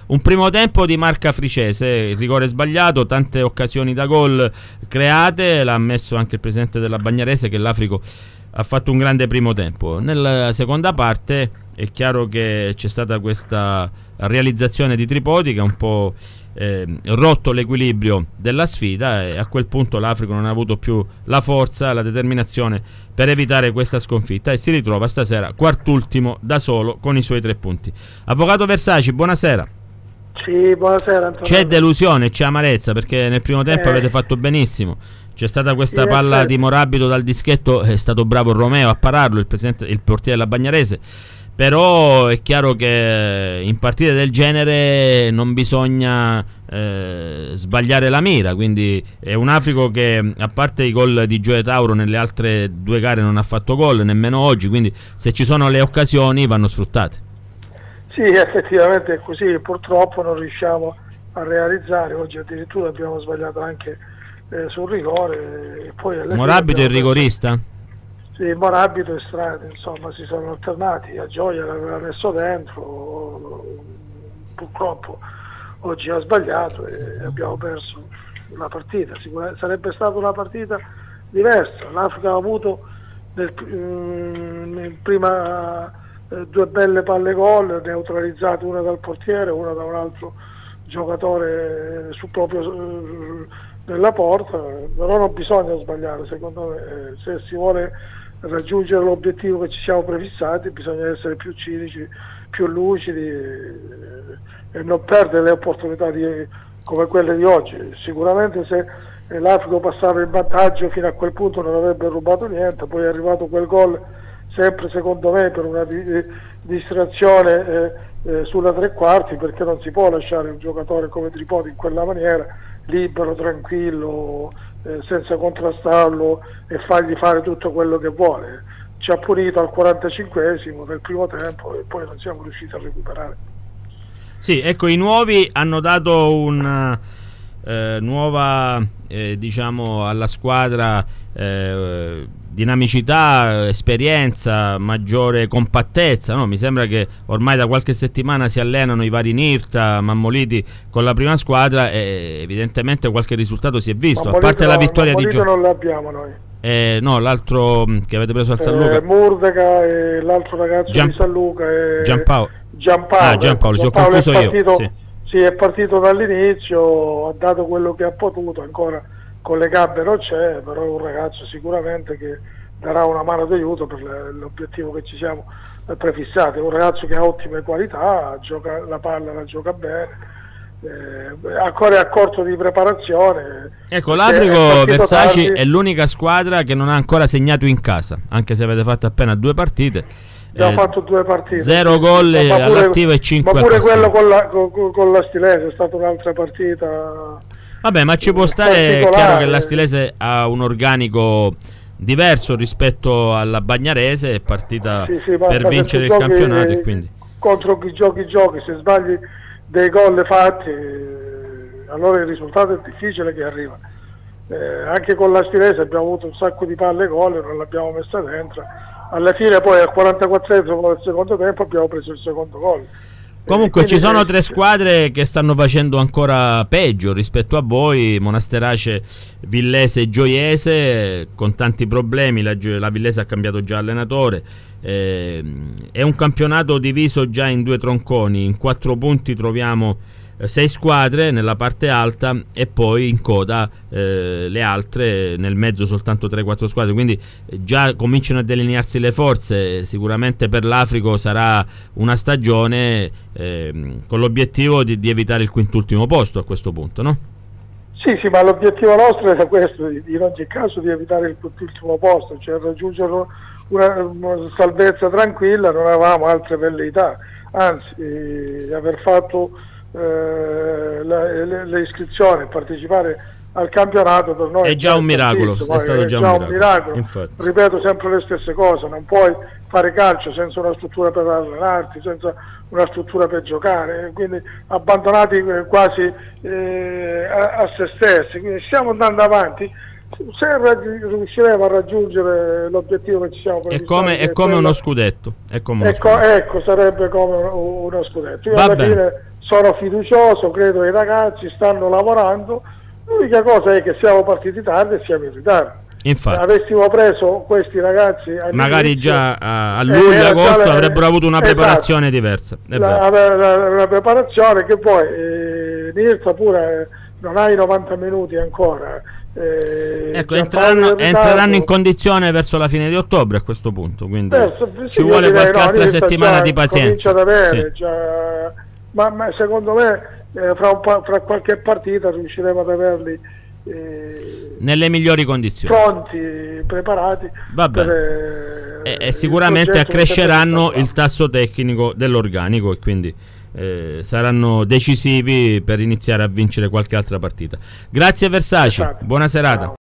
un primo tempo di marca fricese, il rigore sbagliato, tante occasioni da gol create, l'ha ammesso anche il presidente della Bagnarese, che l'Africo ha fatto un grande primo tempo. Nella seconda parte è chiaro che c'è stata questa realizzazione di Tripodi che ha un po' rotto l'equilibrio della sfida, e a quel punto l'Africo non ha avuto più la forza, la determinazione per evitare questa sconfitta, e si ritrova stasera quartultimo da solo con i suoi 3 punti. Avvocato Versaci, buonasera. Sì, buonasera Antonio. C'è delusione, c'è amarezza, perché nel primo tempo avete fatto benissimo. C'è stata questa palla di Morabito dal dischetto, è stato bravo Romeo a pararlo, il portiere della Bagnarese. Però è chiaro che in partite del genere non bisogna sbagliare la mira, quindi è un Africo che, a parte i gol di Gioia Tauro, nelle altre 2 gare non ha fatto gol, nemmeno oggi, quindi se ci sono le occasioni vanno sfruttate. Sì, effettivamente è così, purtroppo non riusciamo a realizzare. Oggi addirittura abbiamo sbagliato anche sul rigore. E poi Morabito è il rigorista? Sì, Morabito e Strade, insomma, si sono alternati. A Gioia l'aveva messo dentro, purtroppo oggi ha sbagliato e abbiamo perso la partita. Sarebbe stata una partita diversa. L'Africa ha avuto nel prima 2 belle palle gol, neutralizzate, una dal portiere, una da un altro giocatore proprio nella porta. Però non bisogna sbagliare, secondo me. Se si vuole raggiungere l'obiettivo che ci siamo prefissati bisogna essere più cinici, più lucidi e non perdere le opportunità come quelle di oggi. Sicuramente se l'Africa passava in vantaggio fino a quel punto non avrebbe rubato niente, poi è arrivato quel gol sempre secondo me per una distrazione sulla 3/4, perché non si può lasciare un giocatore come Tripodi in quella maniera, libero, tranquillo, senza contrastarlo e fargli fare tutto quello che vuole. Ci ha punito al 45esimo del primo tempo e poi non siamo riusciti a recuperare. Sì, ecco, i nuovi hanno dato una nuova diciamo alla squadra dinamicità, esperienza, maggiore compattezza, no? Mi sembra che ormai da qualche settimana si allenano i vari Nirta, Mammoliti con la prima squadra e evidentemente qualche risultato si è visto. Mammoliti, a parte la vittoria di Gioia. non l'abbiamo noi. No, l'altro che avete preso al San Luca, Murdeca, e l'altro ragazzo di San Luca, Giampaolo, si è Giampaolo confuso è partito, io. sì, è partito dall'inizio, ha dato quello che ha potuto, ancora con le gambe non c'è, però è un ragazzo sicuramente che darà una mano d'aiuto per l'obiettivo che ci siamo prefissati. È un ragazzo che ha ottime qualità, gioca la palla, la gioca bene, ancora è a corto di preparazione. Ecco, l'Africo, Versaci, è l'unica squadra che non ha ancora segnato in casa, anche se avete fatto appena 2 partite. Abbiamo fatto 2 partite, 0 gol all'attivo e 5 ma pure quello con la Stilese è stata un'altra partita. Vabbè, ma ci può stare, è chiaro che la Stilese ha un organico diverso rispetto alla Bagnarese, è partita per vincere il campionato e quindi contro chi giochi, se sbagli dei gol fatti allora il risultato è difficile che arriva. Anche con la Stilese abbiamo avuto un sacco di palle gol e non l'abbiamo messa dentro. Alla fine poi al 44esimo del secondo tempo abbiamo preso il secondo gol. Comunque ci sono 3 squadre che stanno facendo ancora peggio rispetto a voi: Monasterace, Villese e Gioiese, con tanti problemi. La Villese ha cambiato già allenatore. È un campionato diviso già in 2 tronconi. In 4 punti troviamo 6 squadre nella parte alta e poi in coda le altre, nel mezzo soltanto 3-4 squadre, quindi già cominciano a delinearsi le forze. Sicuramente per l'Africo sarà una stagione con l'obiettivo di evitare il quintultimo posto a questo punto, no? Sì, ma l'obiettivo nostro era questo, in ogni caso di evitare il quintultimo posto, cioè raggiungere una salvezza tranquilla. Non avevamo altre velleità, anzi aver fatto le iscrizioni, partecipare al campionato per noi è già un miracolo, è stato già un miracolo. Infatti. Ripeto sempre le stesse cose, non puoi fare calcio senza una struttura per allenarti, senza una struttura per giocare, quindi abbandonati quasi a se stessi. Quindi stiamo andando avanti. Se riusciremo a raggiungere l'obiettivo che ci siamo prefissati, è come uno scudetto, ecco, sarebbe come uno scudetto. Io alla fine sono fiducioso, credo ai ragazzi, stanno lavorando. L'unica cosa è che siamo partiti tardi e siamo in ritardo. Infatti, avessimo preso questi ragazzi magari già a luglio, agosto avrebbero avuto una preparazione diversa. La preparazione che poi Nirza pure non ha i 90 minuti ancora. Ecco, entreranno in condizione verso la fine di ottobre a questo punto, quindi ci vuole qualche altra settimana di pazienza. Ma secondo me fra qualche partita riusciremo ad averli nelle migliori condizioni, pronti, preparati. Va bene. E sicuramente accresceranno il tasso tecnico dell'organico e quindi saranno decisivi per iniziare a vincere qualche altra partita. Grazie Versace, buona serata.